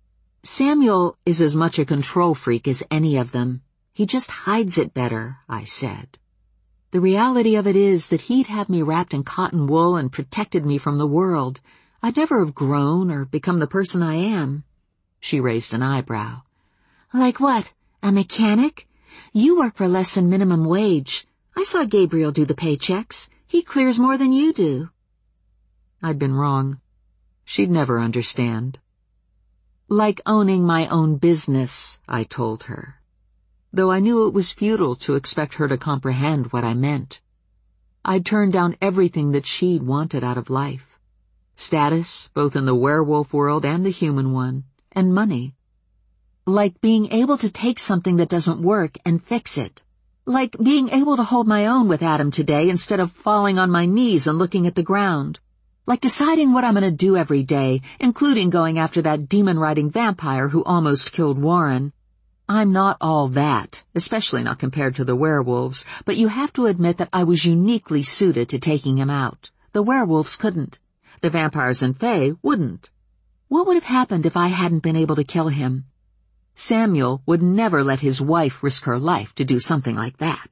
Samuel is as much a control freak as any of them. He just hides it better, I said. The reality of it is that he'd have me wrapped in cotton wool and protected me from the world. I'd never have grown or become the person I am. She raised an eyebrow. Like what? A mechanic? You work for less than minimum wage. I saw Gabriel do the paychecks. He clears more than you do. I'd been wrong. She'd never understand. Like owning my own business, I told her, though I knew it was futile to expect her to comprehend what I meant. I'd turned down everything that she'd wanted out of life. Status, both in the werewolf world and the human one, and money. Like being able to take something that doesn't work and fix it. Like being able to hold my own with Adam today instead of falling on my knees and looking at the ground. Like deciding what I'm going to do every day, including going after that demon-riding vampire who almost killed Warren. I'm not all that, especially not compared to the werewolves, but you have to admit that I was uniquely suited to taking him out. The werewolves couldn't. The vampires and fae wouldn't. What would have happened if I hadn't been able to kill him? Samuel would never let his wife risk her life to do something like that.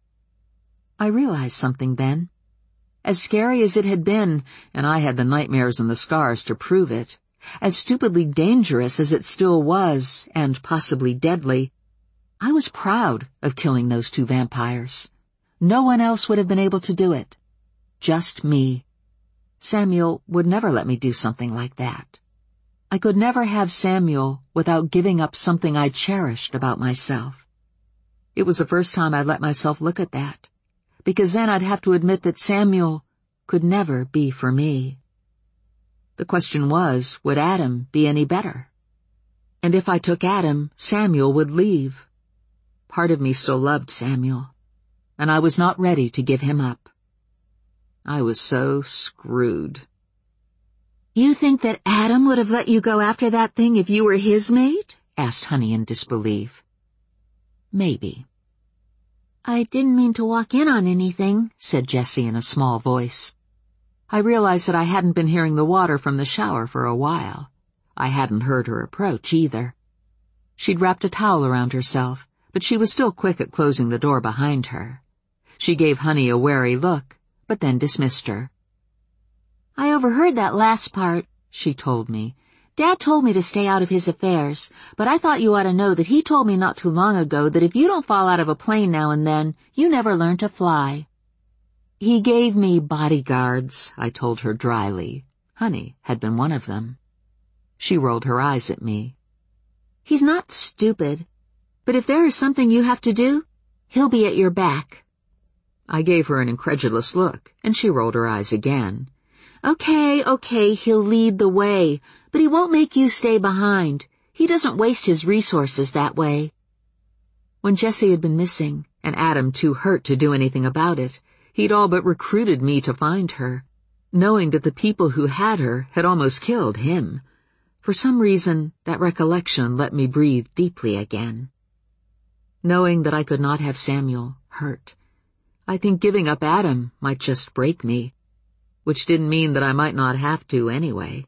I realized something then. As scary as it had been, and I had the nightmares and the scars to prove it, as stupidly dangerous as it still was, and possibly deadly, I was proud of killing those two vampires. No one else would have been able to do it. Just me. Samuel would never let me do something like that. I could never have Samuel without giving up something I cherished about myself. It was the first time I'd let myself look at that, because then I'd have to admit that Samuel could never be for me. The question was, would Adam be any better? And if I took Adam, Samuel would leave. Part of me still loved Samuel, and I was not ready to give him up. I was so screwed. You think that Adam would have let you go after that thing if you were his mate? Asked Honey in disbelief. Maybe. I didn't mean to walk in on anything, said Jessie in a small voice. I realized that I hadn't been hearing the water from the shower for a while. I hadn't heard her approach either. She'd wrapped a towel around herself, but she was still quick at closing the door behind her. She gave Honey a wary look, but then dismissed her. I overheard that last part, she told me. Dad told me to stay out of his affairs, but I thought you ought to know that he told me not too long ago that if you don't fall out of a plane now and then, you never learn to fly. He gave me bodyguards, I told her dryly. Honey had been one of them. She rolled her eyes at me. He's not stupid, but if there is something you have to do, he'll be at your back. I gave her an incredulous look, and she rolled her eyes again. Okay, okay, he'll lead the way, but he won't make you stay behind. He doesn't waste his resources that way. When Jessie had been missing, and Adam too hurt to do anything about it, he'd all but recruited me to find her, knowing that the people who had her had almost killed him. For some reason, that recollection let me breathe deeply again. Knowing that I could not have Samuel hurt, I think giving up Adam might just break me, which didn't mean that I might not have to anyway.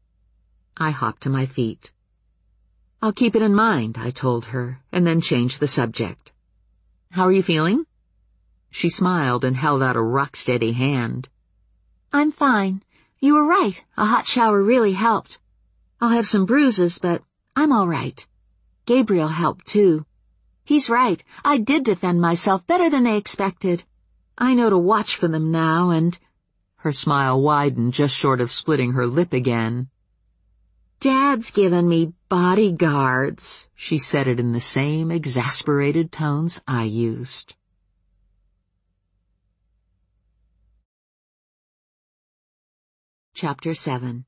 I hopped to my feet. I'll keep it in mind, I told her, and then changed the subject. How are you feeling? She smiled and held out a rock-steady hand. I'm fine. You were right. A hot shower really helped. I'll have some bruises, but I'm all right. Gabriel helped, too. He's right. I did defend myself better than they expected. I know to watch for them now, and... Her smile widened just short of splitting her lip again. Dad's given me bodyguards, she said it in the same exasperated tones I used. Chapter seven.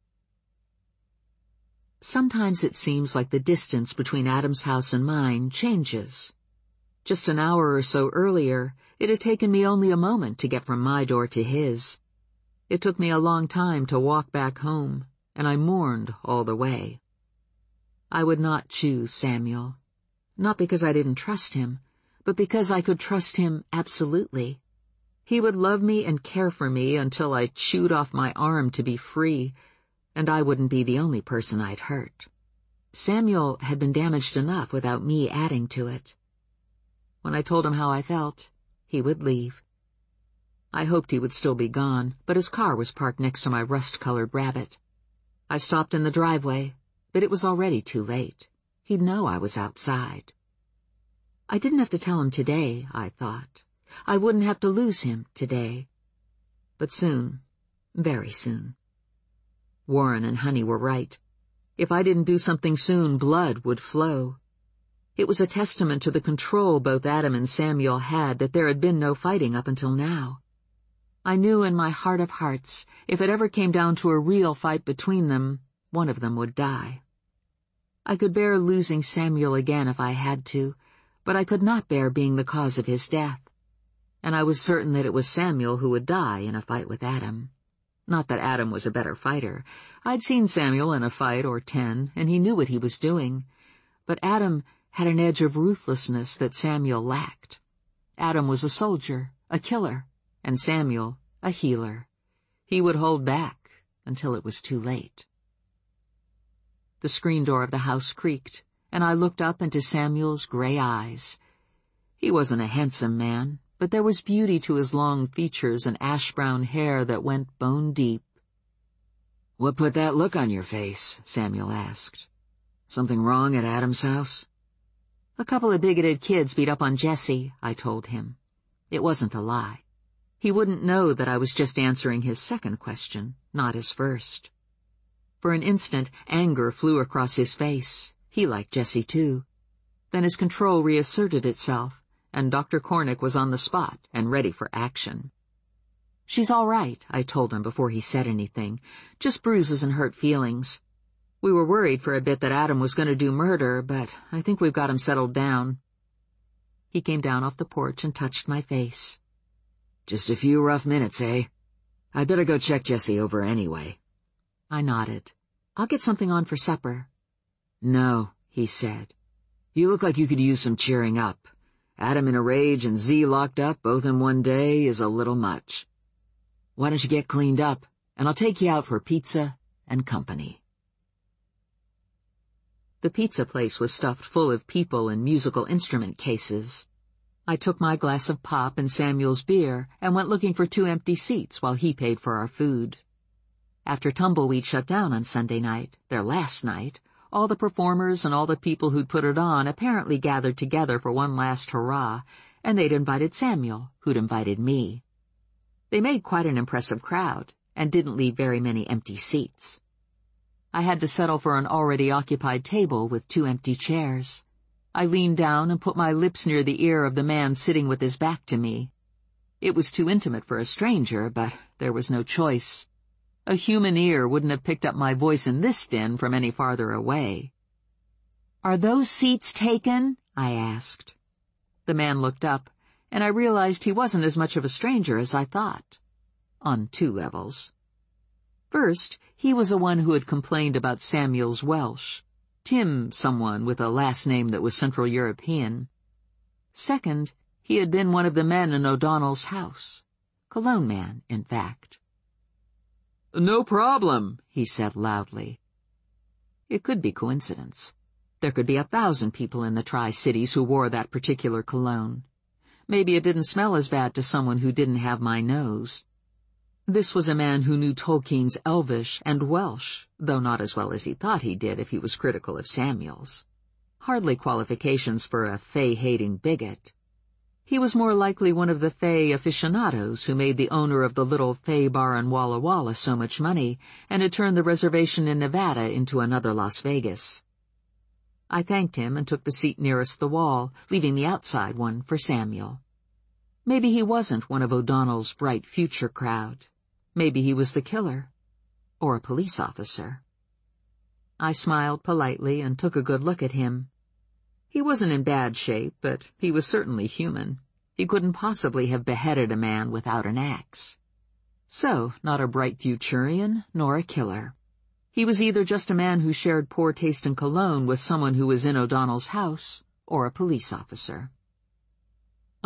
Sometimes it seems like the distance between Adam's house and mine changes. Just an hour or so earlier, it had taken me only a moment to get from my door to his. It took me a long time to walk back home, and I mourned all the way. I would not choose Samuel, not because I didn't trust him, but because I could trust him absolutely. He would love me and care for me until I chewed off my arm to be free, and I wouldn't be the only person I'd hurt. Samuel had been damaged enough without me adding to it. When I told him how I felt, he would leave. I hoped he would still be gone, but his car was parked next to my rust-colored Rabbit. I stopped in the driveway, but it was already too late. He'd know I was outside. I didn't have to tell him today, I thought. I wouldn't have to lose him today. But soon, very soon. Warren and Honey were right. If I didn't do something soon, blood would flow. It was a testament to the control both Adam and Samuel had that there had been no fighting up until now. I knew in my heart of hearts, if it ever came down to a real fight between them, one of them would die. I could bear losing Samuel again if I had to, but I could not bear being the cause of his death. And I was certain that it was Samuel who would die in a fight with Adam. Not that Adam was a better fighter. I'd seen Samuel in a fight or ten, and he knew what he was doing. But Adam had an edge of ruthlessness that Samuel lacked. Adam was a soldier, a killer, and Samuel a healer. He would hold back until it was too late. The screen door of the house creaked, and I looked up into Samuel's gray eyes. He wasn't a handsome man, but there was beauty to his long features and ash-brown hair that went bone deep. "What put that look on your face?" Samuel asked. "Something wrong at Adam's house?" "A couple of bigoted kids beat up on Jesse," I told him. It wasn't a lie. He wouldn't know that I was just answering his second question, not his first. For an instant, anger flew across his face. He liked Jesse too. Then his control reasserted itself, and Doctor Cornick was on the spot and ready for action. "She's all right," I told him before he said anything. "Just bruises and hurt feelings. We were worried for a bit that Adam was going to do murder, but I think we've got him settled down." He came down off the porch and touched my face. "Just a few rough minutes, eh? I'd better go check Jesse over anyway." I nodded. "I'll get something on for supper." "No," he said. "You look like you could use some cheering up. Adam in a rage and Z locked up both in one day is a little much. Why don't you get cleaned up, and I'll take you out for pizza and company." The pizza place was stuffed full of people and musical instrument cases. I took my glass of pop and Samuel's beer and went looking for two empty seats while he paid for our food. After Tumbleweed shut down on Sunday night, their last night, all the performers and all the people who'd put it on apparently gathered together for one last hurrah, and they'd invited Samuel, who'd invited me. They made quite an impressive crowd, and didn't leave very many empty seats. I had to settle for an already occupied table with two empty chairs. I leaned down and put my lips near the ear of the man sitting with his back to me. It was too intimate for a stranger, but there was no choice. A human ear wouldn't have picked up my voice in this din from any farther away. "Are those seats taken?" I asked. The man looked up, and I realized he wasn't as much of a stranger as I thought. On two levels. First, he was the one who had complained about Samuel's Welsh. Tim someone with a last name that was Central European. Second, he had been one of the men in O'Donnell's house. Cologne man, in fact. "No problem," he said loudly. It could be coincidence. There could be a thousand people in the Tri-Cities who wore that particular cologne. Maybe it didn't smell as bad to someone who didn't have my nose. This was a man who knew Tolkien's Elvish and Welsh, though not as well as he thought he did if he was critical of Samuel's. Hardly qualifications for a Fae-hating bigot. He was more likely one of the Fae aficionados who made the owner of the little Fae bar in Walla Walla so much money and had turned the reservation in Nevada into another Las Vegas. I thanked him and took the seat nearest the wall, leaving the outside one for Samuel. Maybe he wasn't one of O'Donnell's bright future crowd. Maybe he was the killer. Or a police officer. I smiled politely and took a good look at him. He wasn't in bad shape, but he was certainly human. He couldn't possibly have beheaded a man without an axe. So, not a bright futurian, nor a killer. He was either just a man who shared poor taste in cologne with someone who was in O'Donnell's house, or a police officer.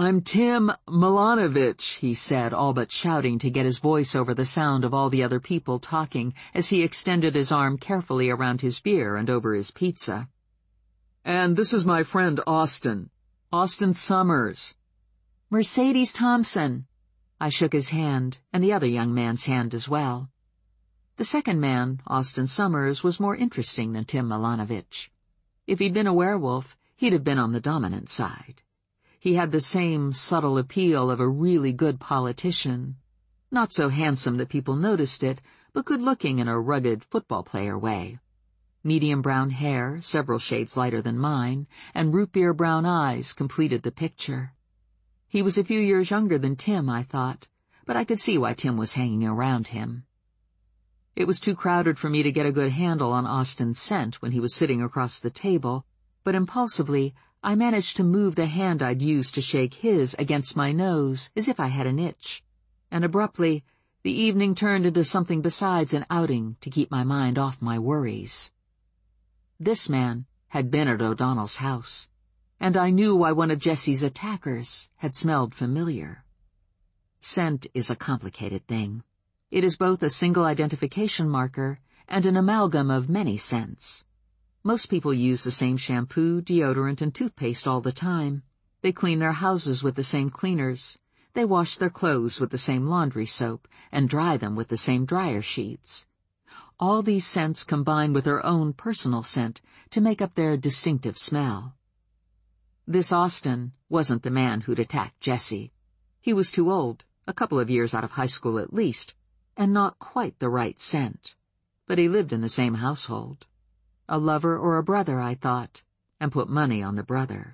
"I'm Tim Milanovich," he said, all but shouting to get his voice over the sound of all the other people talking as he extended his arm carefully around his beer and over his pizza. "And this is my friend Austin. Austin Summers." "Mercedes Thompson." I shook his hand, and the other young man's hand as well. The second man, Austin Summers, was more interesting than Tim Milanovich. If he'd been a werewolf, he'd have been on the dominant side. He had the same subtle appeal of a really good politician. Not so handsome that people noticed it, but good-looking in a rugged football player way. Medium brown hair, several shades lighter than mine, and root-beer brown eyes completed the picture. He was a few years younger than Tim, I thought, but I could see why Tim was hanging around him. It was too crowded for me to get a good handle on Austin's scent when he was sitting across the table, but impulsively I managed to move the hand I'd used to shake his against my nose as if I had an itch, and abruptly the evening turned into something besides an outing to keep my mind off my worries. This man had been at O'Donnell's house, and I knew why one of Jesse's attackers had smelled familiar. Scent is a complicated thing. It is both a single identification marker and an amalgam of many scents. Most people use the same shampoo, deodorant, and toothpaste all the time. They clean their houses with the same cleaners. They wash their clothes with the same laundry soap and dry them with the same dryer sheets. All these scents combine with their own personal scent to make up their distinctive smell. This Austin wasn't the man who'd attacked Jesse. He was too old, a couple of years out of high school at least, and not quite the right scent. But he lived in the same household. A lover or a brother, I thought, and put money on the brother.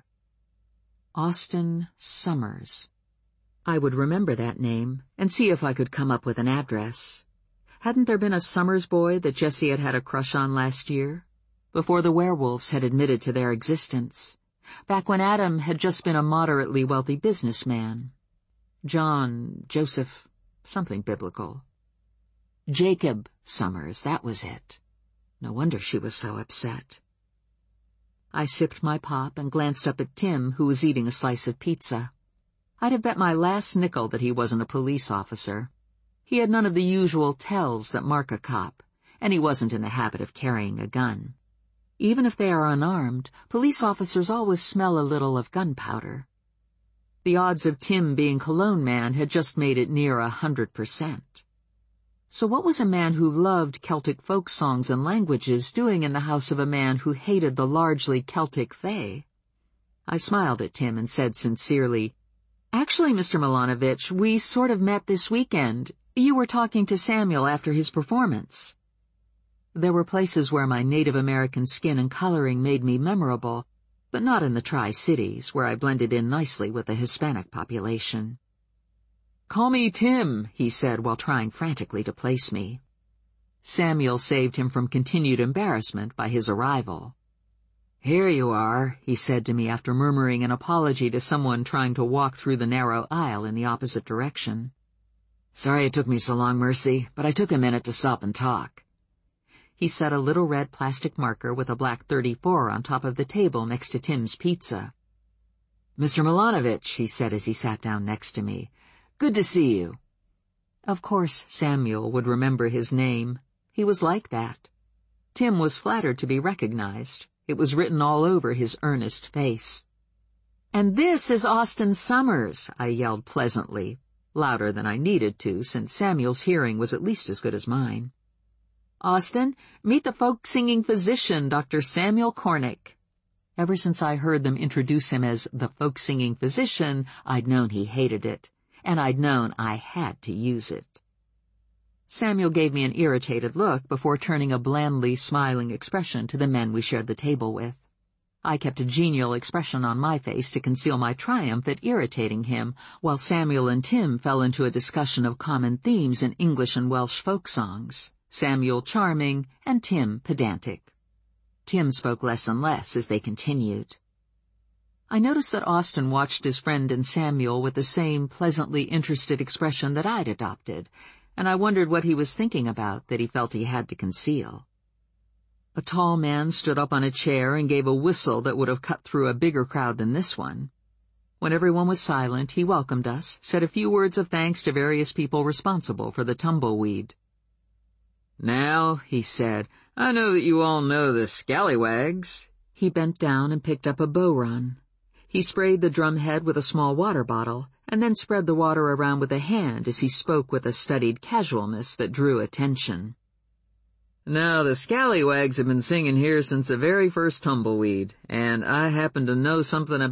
Austin Summers. I would remember that name and see if I could come up with an address. Hadn't there been a Summers boy that Jesse had had a crush on last year? Before the werewolves had admitted to their existence. Back when Adam had just been a moderately wealthy businessman. John, Joseph, something biblical. Jacob Summers, that was it. No wonder she was so upset. I sipped my pop and glanced up at Tim, who was eating a slice of pizza. I'd have bet my last nickel that he wasn't a police officer. He had none of the usual tells that mark a cop, and he wasn't in the habit of carrying a gun. Even if they are unarmed, police officers always smell a little of gunpowder. The odds of Tim being Cologne Man had just made it near a hundred percent. So what was a man who loved Celtic folk songs and languages doing in the house of a man who hated the largely Celtic fae? I smiled at Tim and said sincerely, "Actually, Mister Milanovich, we sort of met this weekend. You were talking to Samuel after his performance." There were places where my Native American skin and coloring made me memorable, but not in the Tri-Cities, where I blended in nicely with the Hispanic population. "Call me Tim," he said while trying frantically to place me. Samuel saved him from continued embarrassment by his arrival. "Here you are," he said to me after murmuring an apology to someone trying to walk through the narrow aisle in the opposite direction. "Sorry it took me so long, Mercy, but I took a minute to stop and talk." He set a little red plastic marker with a black thirty-four on top of the table next to Tim's pizza. "Mister Milanovich," he said as he sat down next to me, "good to see you." Of course Samuel would remember his name. He was like that. Tim was flattered to be recognized. It was written all over his earnest face. "And this is Austin Summers," I yelled pleasantly, louder than I needed to, since Samuel's hearing was at least as good as mine. "Austin, meet the folk-singing physician, Doctor Samuel Cornick." Ever since I heard them introduce him as the folk-singing physician, I'd known he hated it, and I'd known I had to use it. Samuel gave me an irritated look before turning a blandly smiling expression to the men we shared the table with. I kept a genial expression on my face to conceal my triumph at irritating him, while Samuel and Tim fell into a discussion of common themes in English and Welsh folk songs. Samuel charming, and Tim pedantic. Tim spoke less and less as they continued. I noticed that Austin watched his friend and Samuel with the same pleasantly interested expression that I'd adopted, and I wondered what he was thinking about that he felt he had to conceal. A tall man stood up on a chair and gave a whistle that would have cut through a bigger crowd than this one. When everyone was silent, he welcomed us, said a few words of thanks to various people responsible for the tumbleweed. "Now," he said, "I know that you all know the scallywags." He bent down and picked up a bow run. He sprayed the drumhead with a small water bottle, and then spread the water around with a hand as he spoke with a studied casualness that drew attention. "Now, the scallywags have been singing here since the very first tumbleweed, and I happen to know something about